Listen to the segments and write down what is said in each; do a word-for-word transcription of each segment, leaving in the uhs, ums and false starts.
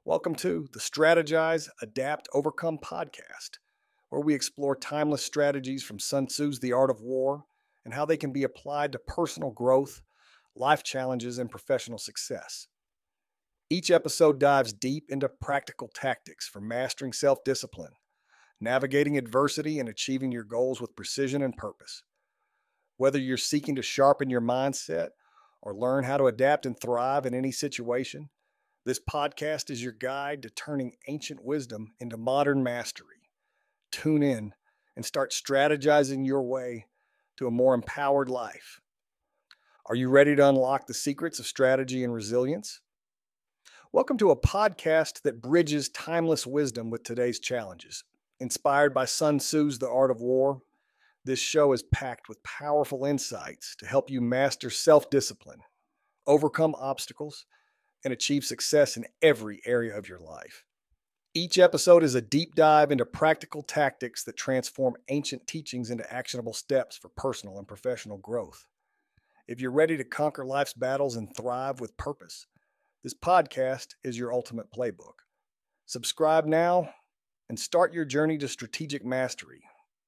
Welcome to the Strategize, Adapt, Overcome podcast, where we explore timeless strategies from Sun Tzu's The Art of War and how they can be applied to personal growth, life challenges, and professional success. Each episode dives deep into practical tactics for mastering self discipline, navigating adversity, and achieving your goals with precision and purpose. Whether you're seeking to sharpen your mindset or learn how to adapt and thrive in any situation, this podcast is your guide to turning ancient wisdom into modern mastery. Tune in and start strategizing your way to a more empowered life. Are you ready to unlock the secrets of strategy and resilience? Welcome to a podcast that bridges timeless wisdom with today's challenges. Inspired by Sun Tzu's The Art of War, this show is packed with powerful insights to help you master self-discipline, overcome obstacles, and achieve success in every area of your life. Each episode is a deep dive into practical tactics that transform ancient teachings into actionable steps for personal and professional growth. If you're ready to conquer life's battles and thrive with purpose, this podcast is your ultimate playbook. Subscribe now and start your journey to strategic mastery.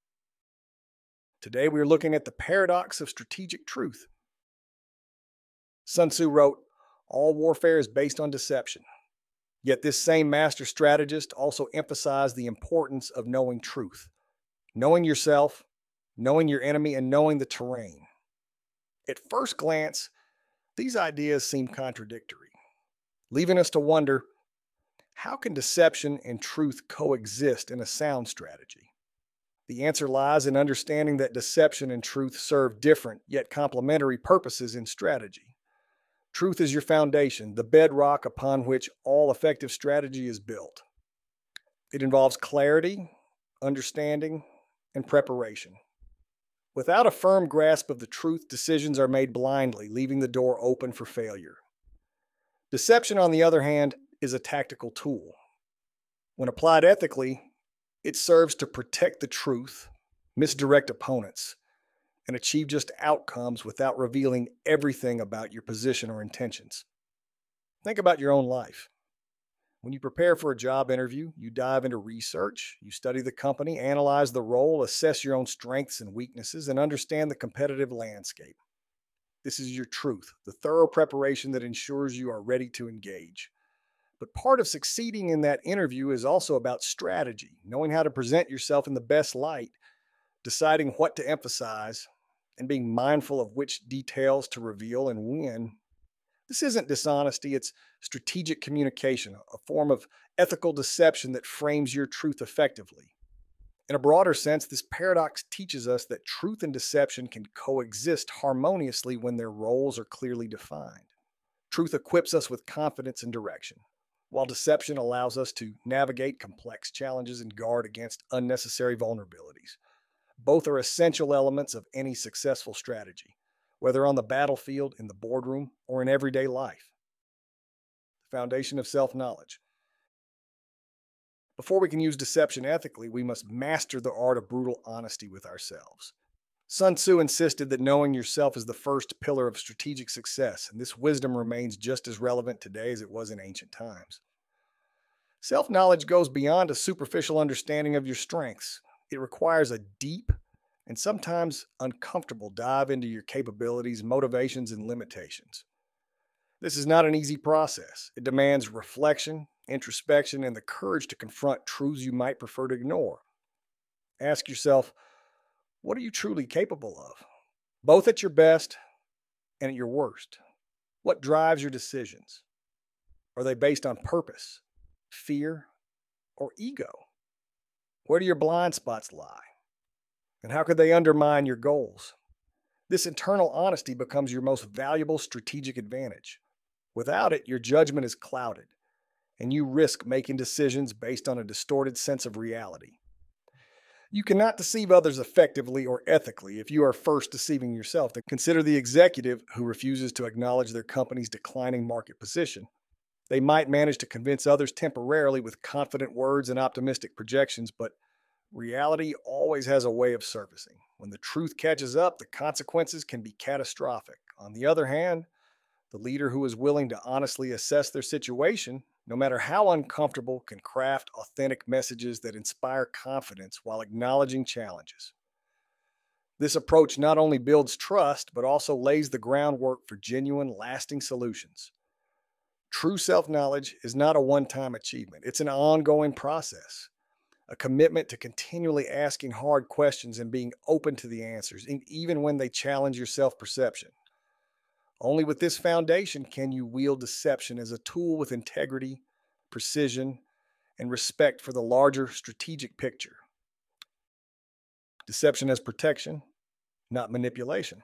Today, we're looking at the paradox of strategic truth. Sun Tzu wrote, "All warfare is based on deception." Yet this same master strategist also emphasized the importance of knowing truth, knowing yourself, knowing your enemy, and knowing the terrain. At first glance, these ideas seem contradictory, leaving us to wonder, how can deception and truth coexist in a sound strategy? The answer lies in understanding that deception and truth serve different yet complementary purposes in strategy. Truth is your foundation, the bedrock upon which all effective strategy is built. It involves clarity, understanding, and preparation. Without a firm grasp of the truth, decisions are made blindly, leaving the door open for failure. Deception, on the other hand, is a tactical tool. When applied ethically, it serves to protect the truth, misdirect opponents, and achieve just outcomes without revealing everything about your position or intentions. Think about your own life. When you prepare for a job interview, you dive into research, you study the company, analyze the role, assess your own strengths and weaknesses, and understand the competitive landscape. This is your truth, the thorough preparation that ensures you are ready to engage. But part of succeeding in that interview is also about strategy, knowing how to present yourself in the best light, deciding what to emphasize, and being mindful of which details to reveal and when. This isn't dishonesty, it's strategic communication, a form of ethical deception that frames your truth effectively. In a broader sense, this paradox teaches us that truth and deception can coexist harmoniously when their roles are clearly defined. Truth equips us with confidence and direction, while deception allows us to navigate complex challenges and guard against unnecessary vulnerabilities. Both are essential elements of any successful strategy, whether on the battlefield, in the boardroom, or in everyday life. The foundation of self-knowledge. Before we can use deception ethically, we must master the art of brutal honesty with ourselves. Sun Tzu insisted that knowing yourself is the first pillar of strategic success, and this wisdom remains just as relevant today as it was in ancient times. Self-knowledge goes beyond a superficial understanding of your strengths. It requires a deep and sometimes uncomfortable dive into your capabilities, motivations, and limitations. This is not an easy process. It demands reflection, introspection, and the courage to confront truths you might prefer to ignore. Ask yourself, what are you truly capable of? Both at your best and at your worst. What drives your decisions? Are they based on purpose, fear, or ego? Where do your blind spots lie? And how could they undermine your goals? This internal honesty becomes your most valuable strategic advantage. Without it, your judgment is clouded, and you risk making decisions based on a distorted sense of reality. You cannot deceive others effectively or ethically if you are first deceiving yourself. Consider the executive who refuses to acknowledge their company's declining market position. They might manage to convince others temporarily with confident words and optimistic projections, but reality always has a way of surfacing. When the truth catches up, the consequences can be catastrophic. On the other hand, the leader who is willing to honestly assess their situation no matter how uncomfortable, can craft authentic messages that inspire confidence while acknowledging challenges. This approach not only builds trust, but also lays the groundwork for genuine, lasting solutions. True self knowledge is not a one time achievement, it's an ongoing process, a commitment to continually asking hard questions and being open to the answers, e- even when they challenge your self perception. Only with this foundation can you wield deception as a tool with integrity, precision, and respect for the larger strategic picture. Deception as protection, not manipulation.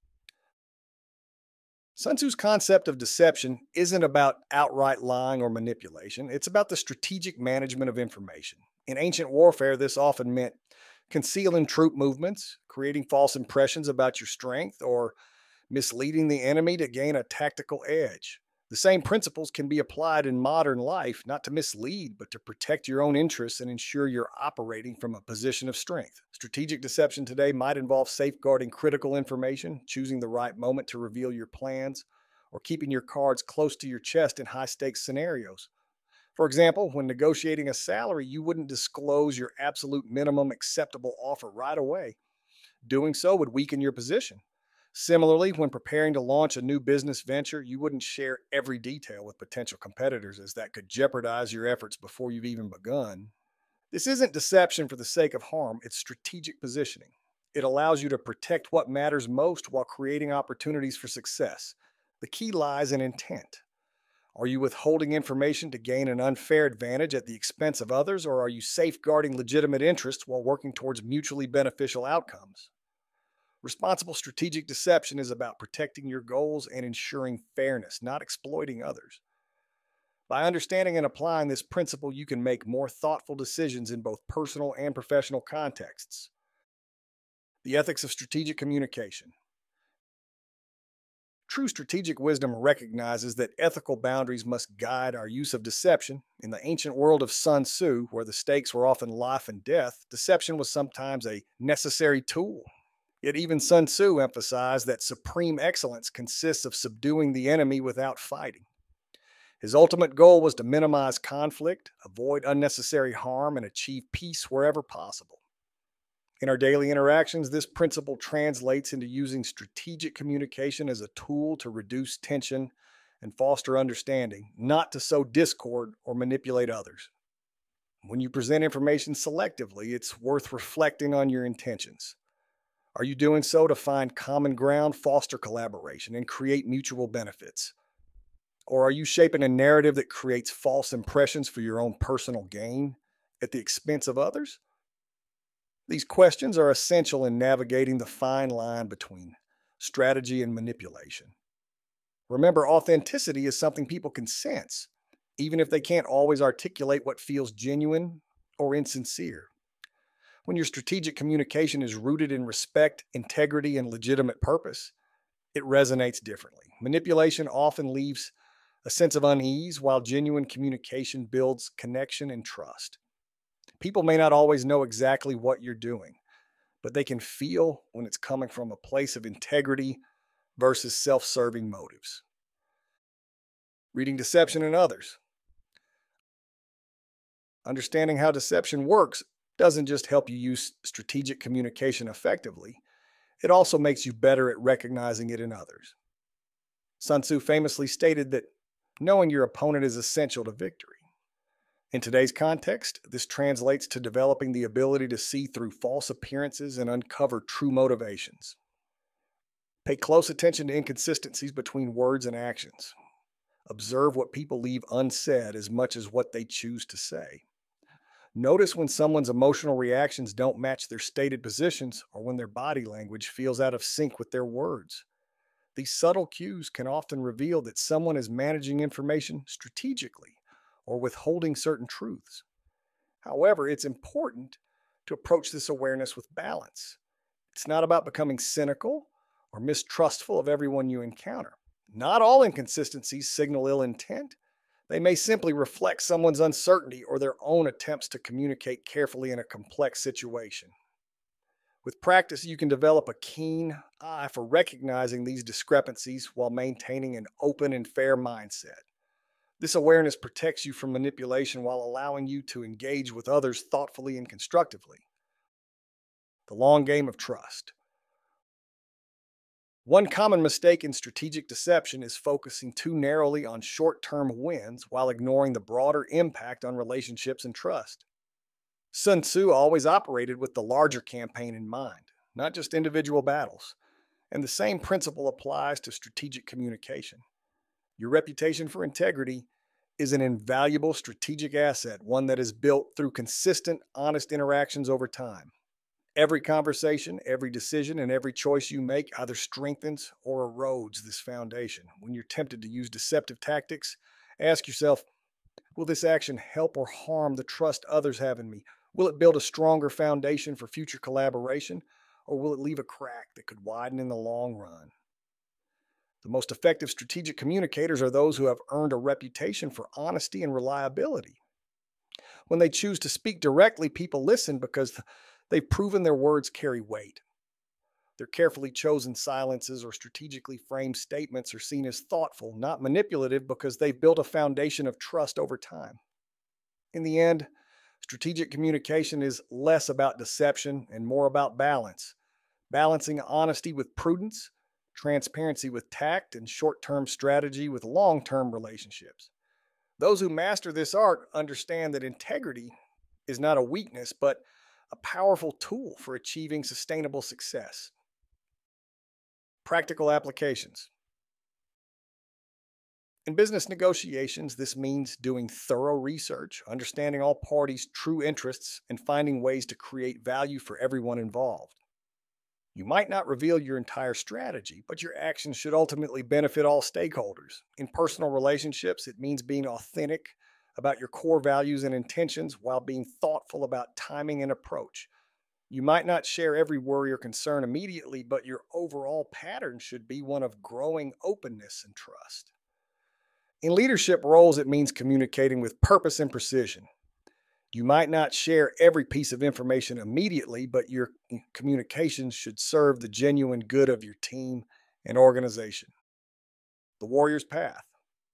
Sun Tzu's concept of deception isn't about outright lying or manipulation, it's about the strategic management of information. In ancient warfare, this often meant concealing troop movements, creating false impressions about your strength, or misleading the enemy to gain a tactical edge. The same principles can be applied in modern life, not to mislead, but to protect your own interests and ensure you're operating from a position of strength. Strategic deception today might involve safeguarding critical information, choosing the right moment to reveal your plans, or keeping your cards close to your chest in high stakes scenarios. For example, when negotiating a salary, you wouldn't disclose your absolute minimum acceptable offer right away. Doing so would weaken your position. Similarly, when preparing to launch a new business venture, you wouldn't share every detail with potential competitors, as that could jeopardize your efforts before you've even begun. This isn't deception for the sake of harm, it's strategic positioning. It allows you to protect what matters most while creating opportunities for success. The key lies in intent. Are you withholding information to gain an unfair advantage at the expense of others, or are you safeguarding legitimate interests while working towards mutually beneficial outcomes? Responsible strategic deception is about protecting your goals and ensuring fairness, not exploiting others. By understanding and applying this principle, you can make more thoughtful decisions in both personal and professional contexts. The ethics of strategic communication. True strategic wisdom recognizes that ethical boundaries must guide our use of deception. In the ancient world of Sun Tzu, where the stakes were often life and death, deception was sometimes a necessary tool. Yet even Sun Tzu emphasized that supreme excellence consists of subduing the enemy without fighting. His ultimate goal was to minimize conflict, avoid unnecessary harm, and achieve peace wherever possible. In our daily interactions, this principle translates into using strategic communication as a tool to reduce tension and foster understanding, not to sow discord or manipulate others. When you present information selectively, it's worth reflecting on your intentions. Are you doing so to find common ground, foster collaboration, and create mutual benefits? Or are you shaping a narrative that creates false impressions for your own personal gain at the expense of others? These questions are essential in navigating the fine line between strategy and manipulation. Remember, authenticity is something people can sense, even if they can't always articulate what feels genuine or insincere. When your strategic communication is rooted in respect, integrity, and legitimate purpose, it resonates differently. Manipulation often leaves a sense of unease, while genuine communication builds connection and trust. People may not always know exactly what you're doing, but they can feel when it's coming from a place of integrity versus self serving motives. Reading deception in others. Understanding how deception works doesn't just help you use strategic communication effectively, it also makes you better at recognizing it in others. Sun Tzu famously stated that knowing your opponent is essential to victory. In today's context, this translates to developing the ability to see through false appearances and uncover true motivations. Pay close attention to inconsistencies between words and actions. Observe what people leave unsaid as much as what they choose to say. Notice when someone's emotional reactions don't match their stated positions or when their body language feels out of sync with their words. These subtle cues can often reveal that someone is managing information strategically or withholding certain truths. However, it's important to approach this awareness with balance. It's not about becoming cynical or mistrustful of everyone you encounter. Not all inconsistencies signal ill intent. They may simply reflect someone's uncertainty or their own attempts to communicate carefully in a complex situation. With practice, you can develop a keen eye for recognizing these discrepancies while maintaining an open and fair mindset. This awareness protects you from manipulation while allowing you to engage with others thoughtfully and constructively. The long game of trust. One common mistake in strategic deception is focusing too narrowly on short term wins while ignoring the broader impact on relationships and trust. Sun Tzu always operated with the larger campaign in mind, not just individual battles. And the same principle applies to strategic communication. Your reputation for integrity is an invaluable strategic asset, one that is built through consistent, honest interactions over time. Every conversation, every decision, and every choice you make either strengthens or erodes this foundation. When you're tempted to use deceptive tactics, ask yourself, will this action help or harm the trust others have in me? Will it build a stronger foundation for future collaboration, or will it leave a crack that could widen in the long run? The most effective strategic communicators are those who have earned a reputation for honesty and reliability. When they choose to speak directly, people listen because they've proven their words carry weight. Their carefully chosen silences or strategically framed statements are seen as thoughtful, not manipulative, because they've built a foundation of trust over time. In the end, strategic communication is less about deception and more about balance, balancing honesty with prudence, transparency with tact, and short-term strategy with long-term relationships. Those who master this art understand that integrity is not a weakness, but a powerful tool for achieving sustainable success. Practical applications. In business negotiations, this means doing thorough research, understanding all parties' true interests, and finding ways to create value for everyone involved. You might not reveal your entire strategy, but your actions should ultimately benefit all stakeholders. In personal relationships, it means being authentic about your core values and intentions while being thoughtful about timing and approach. You might not share every worry or concern immediately, but your overall pattern should be one of growing openness and trust. In leadership roles, it means communicating with purpose and precision. You might not share every piece of information immediately, but your communications should serve the genuine good of your team and organization. The warrior's path.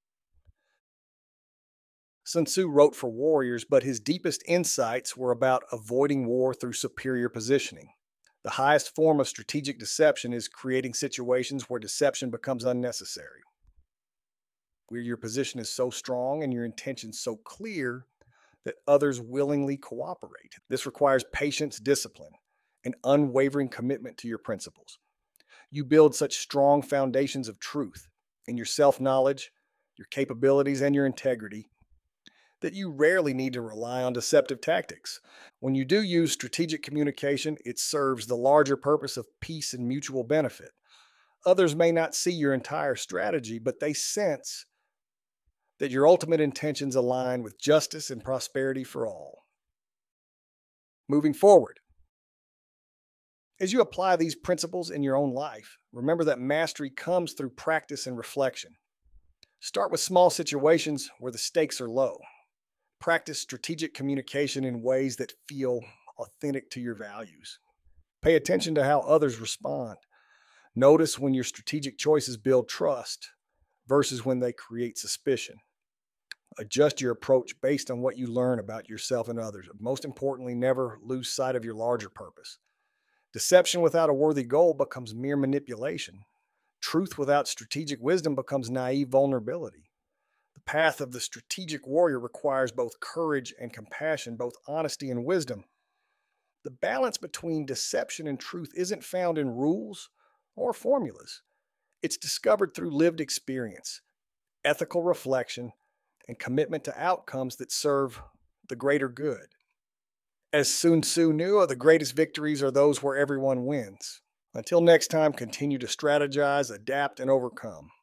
Sun Tzu wrote for warriors, but his deepest insights were about avoiding war through superior positioning. The highest form of strategic deception is creating situations where deception becomes unnecessary, where your position is so strong and your intentions so clear that others willingly cooperate. This requires patience, discipline, and unwavering commitment to your principles. You build such strong foundations of truth in your self-knowledge, your capabilities, and your integrity that you rarely need to rely on deceptive tactics. When you do use strategic communication, it serves the larger purpose of peace and mutual benefit. Others may not see your entire strategy, but they sense that your ultimate intentions align with justice and prosperity for all. Moving forward, as you apply these principles in your own life, remember that mastery comes through practice and reflection. Start with small situations where the stakes are low. Practice strategic communication in ways that feel authentic to your values. Pay attention to how others respond. Notice when your strategic choices build trust versus when they create suspicion. Adjust your approach based on what you learn about yourself and others. Most importantly, never lose sight of your larger purpose. Deception without a worthy goal becomes mere manipulation. Truth without strategic wisdom becomes naive vulnerability. The path of the strategic warrior requires both courage and compassion, both honesty and wisdom. The balance between deception and truth isn't found in rules or formulas. It's discovered through lived experience, ethical reflection, and commitment to outcomes that serve the greater good. As Sun Tzu knew, the greatest victories are those where everyone wins. Until next time, continue to strategize, adapt, and overcome.